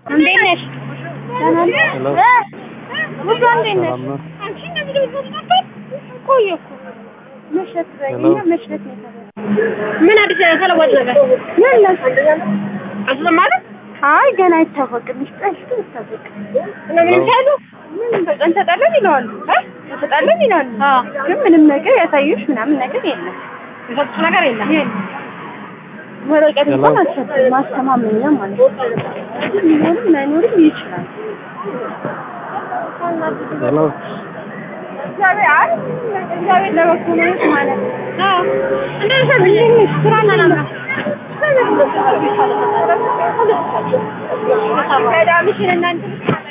እንዴት ነሽ? ምን አዲስ ተለወጥ ነገር አስለማለ አይ ገና አይታወቅም። ይስጠልኩ ይታወቅ ለምን ታሉ ምን በቃ እንተጣለን ይላሉ እንተጣለን ይላሉ። ግን ምንም ነገር ያሳዩሽ ምናምን ነገር የለም። ይፈጥሩ ነገር የለም። ወረቀት እንኳን አልሰጠም ማስተማመኛ ማለት ነው። መኖርም ይችላል። ሄሎ እግዚአብሔር ለበኩሉ ማለት ነው። እንደዚህ ብዬሽ ስራና ናና ሰላም